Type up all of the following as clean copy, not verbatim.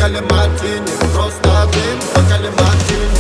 бокале мартини, просто дым в бокале мартини.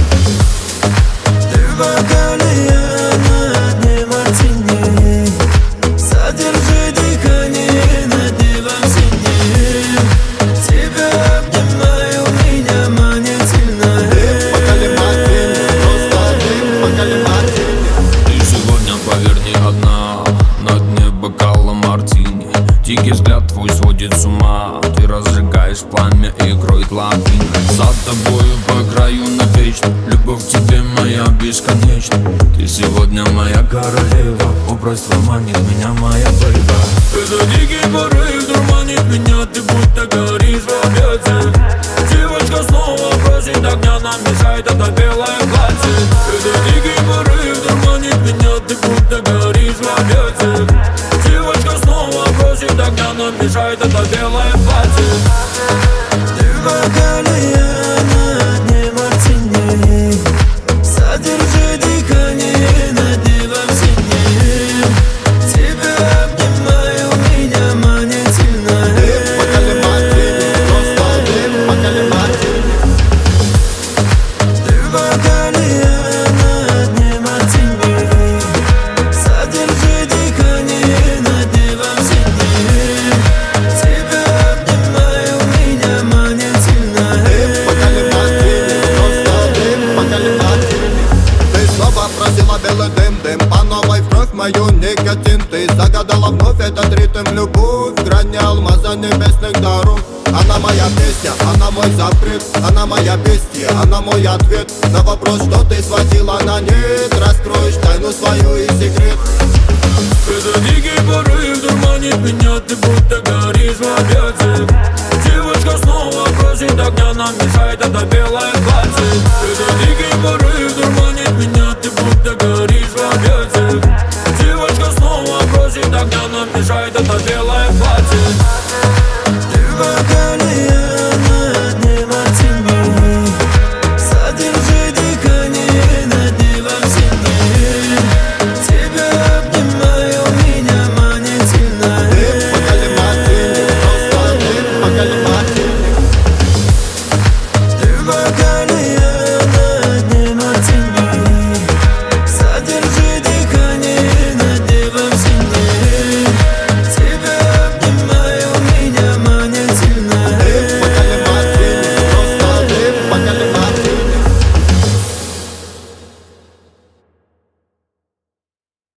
Ты в бокале, я на дне мартини. Задержи дыхание над небом синим. Тебя обнимаю, меня манит сильно. Дым в бокале мартини, просто дым в бокале мартини. Ты сегодня, поверь, не одна на дне бокала мартини. Дикий взгляд твой сводит с ума. Ты разжигаешь пламя и кроет ладони. За тобою по краю навечно. Любовь к тебе моя бесконечна. Ты сегодня моя королева. Образ твой манит меня, моя бейба. Это дикий порыв дурманит меня. Ты будто горишь в объятии. Девочка снова просит огня, нам мешает это белое платье. Это дикий порыв дурманит меня. Ты будто горишь в объятии. Девочка снова просит огня, нам мешает это белое платье. Ты в бокале, я на дне мартини. Задержи дыхание над небом синим. Тебя обнимаю, меня манит сильно. Дым в бокале мартини, просто дым в бокале мартини. Ты в бокале, я на дне мартини. Задержи дыхание над небом синим. Тебя обнимаю, меня манит сильно. Дым в бокале мартини, просто дым в бокале мартини. Ты снова просила белый дым, дым по новой в кровь мою никотин. Ты загадала вновь этот ритм, любовь, грани алмаза небесных даров. Она моя песня, она мой запрет, она моя бестия, она мой ответ на вопрос, что ты сводила на нет. Раскроешь тайну свою и секрет. Это дикий порыв дурманит меня. Ты будто горишь в объятии. Девочка снова просит огня, нам мешает это белое платье. Это дикий